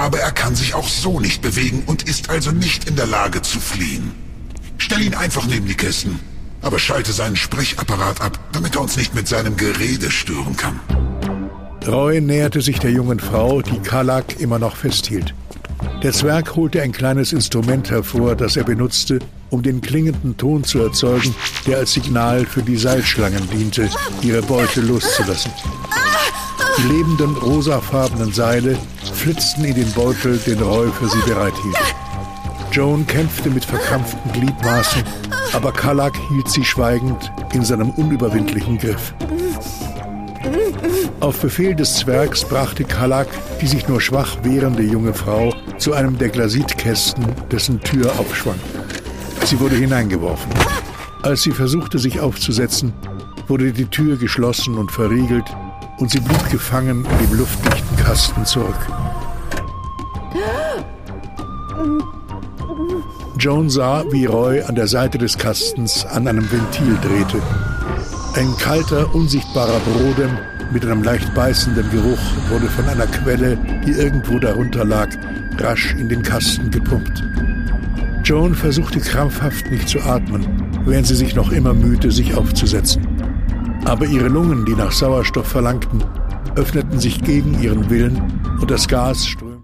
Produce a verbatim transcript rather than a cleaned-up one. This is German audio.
Aber er kann sich auch so nicht bewegen und ist also nicht in der Lage zu fliehen. Stell ihn einfach neben die Kisten, aber schalte seinen Sprechapparat ab, damit er uns nicht mit seinem Gerede stören kann. Roy näherte sich der jungen Frau, die Kalak immer noch festhielt. Der Zwerg holte ein kleines Instrument hervor, das er benutzte, um den klingenden Ton zu erzeugen, der als Signal für die Seilschlangen diente, ihre Beute loszulassen. Die lebenden, rosafarbenen Seile flitzten in den Beutel, den Roy für sie bereithielt. Joan kämpfte mit verkrampften Gliedmaßen, aber Kalak hielt sie schweigend in seinem unüberwindlichen Griff. Auf Befehl des Zwergs brachte Kalak die sich nur schwach wehrende junge Frau zu einem der Glasitkästen, dessen Tür aufschwang. Sie wurde hineingeworfen. Als sie versuchte, sich aufzusetzen, wurde die Tür geschlossen und verriegelt und sie blieb gefangen in dem luftdichten Kasten zurück. Joan sah, wie Roy an der Seite des Kastens an einem Ventil drehte. Ein kalter, unsichtbarer Brodem mit einem leicht beißenden Geruch wurde von einer Quelle, die irgendwo darunter lag, rasch in den Kasten gepumpt. Joan versuchte krampfhaft nicht zu atmen, während sie sich noch immer mühte, sich aufzusetzen. Aber ihre Lungen, die nach Sauerstoff verlangten, öffneten sich gegen ihren Willen und das Gas strömte.